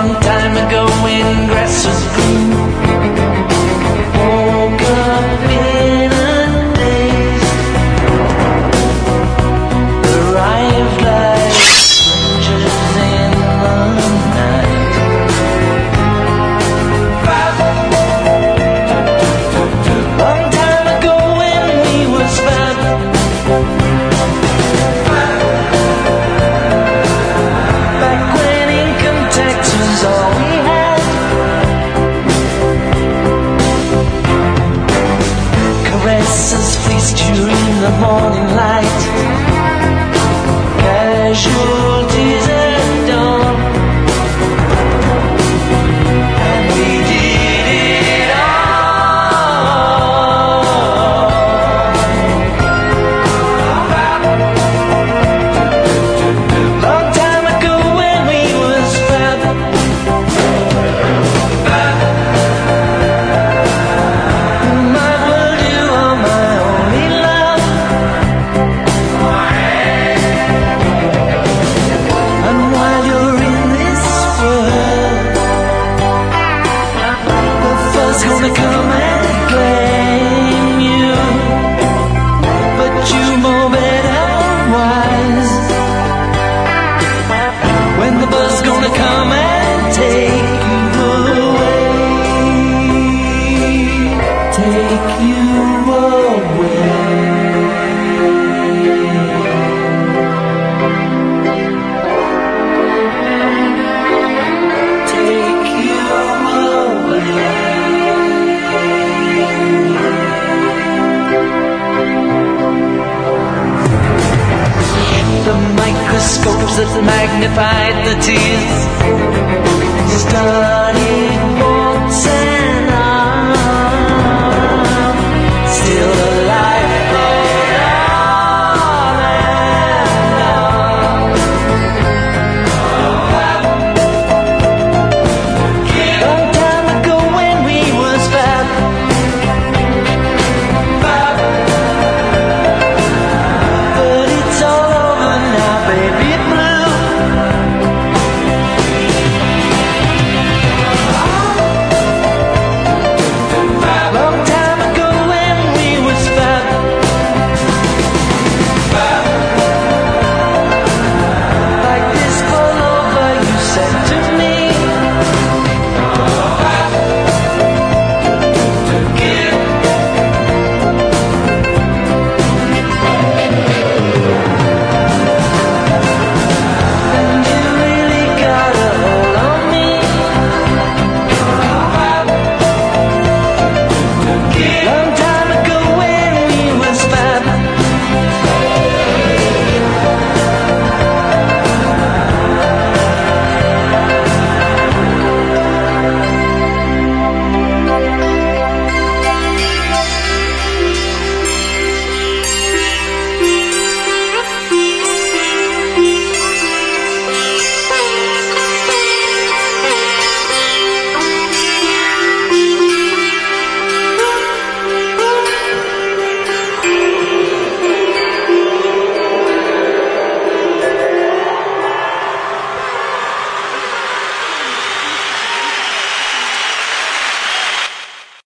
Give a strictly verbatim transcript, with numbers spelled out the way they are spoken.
long time ago when grass was green. Woke up in a daze, arrived like strangers in the night. Long time ago when we was five, back when income tax was all we had. Caresses fleeced you in the morning light, casualties at dawn, and we did it all. Long time ago when we was fab, my world, you are my only love. And while you're in this world, the first gonna come and claim you, but you know better wise. When the bus gonna come and take you away, take you away. Take you away. The microscopes that magnified the tears started